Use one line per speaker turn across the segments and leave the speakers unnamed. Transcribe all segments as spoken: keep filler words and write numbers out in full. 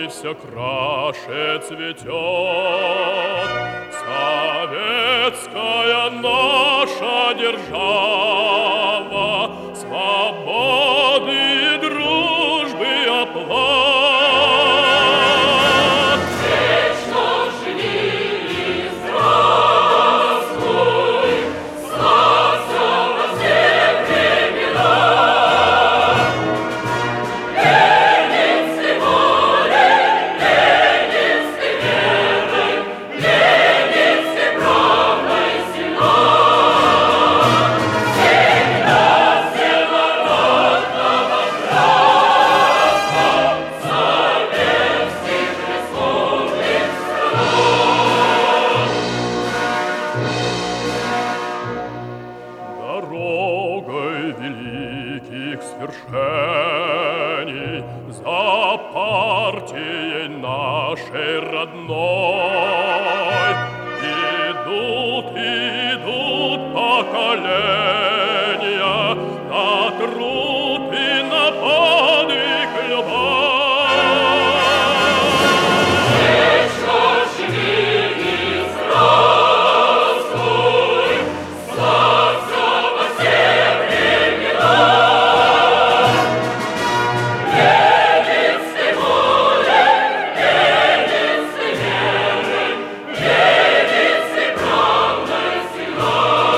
все краше цветет. Советская наша держава, свободы и дружбы оплот.
Вечно живи и здравствуй, славься во все времена. Ленин с волей, Ленин с верой, Ленин с правдой сильна. Всегда всенародного братства, советских республик
Дорогой великих свершений за партией нашей родной идут, идут поколения на труд и на подвиг любовь.
Вечно живи и здравствуй, славься во все времена. Ленин с волей, Ленин с верой, Ленин с правдой сильна.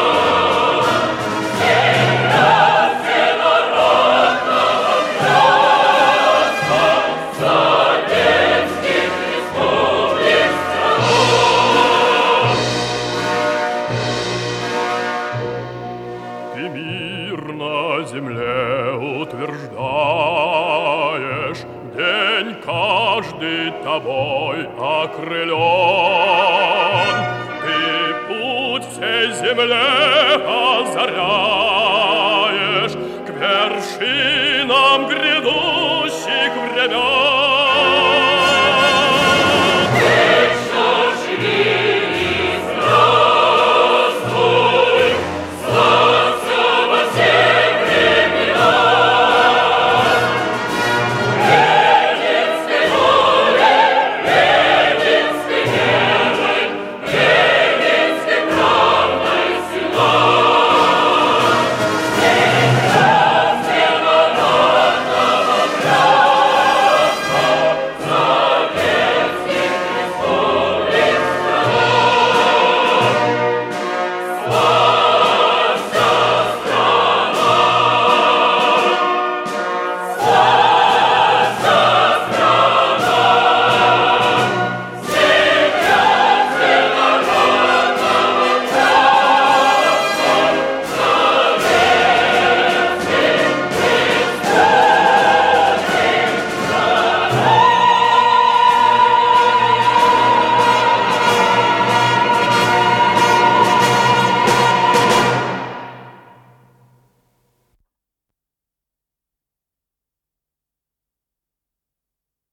Всегда всенародного братства, советских республик
Ты мир на земле утверждаешь, день каждый тобой окрылен. Ты путь всей земле озаряешь к вершинам грядущих времен.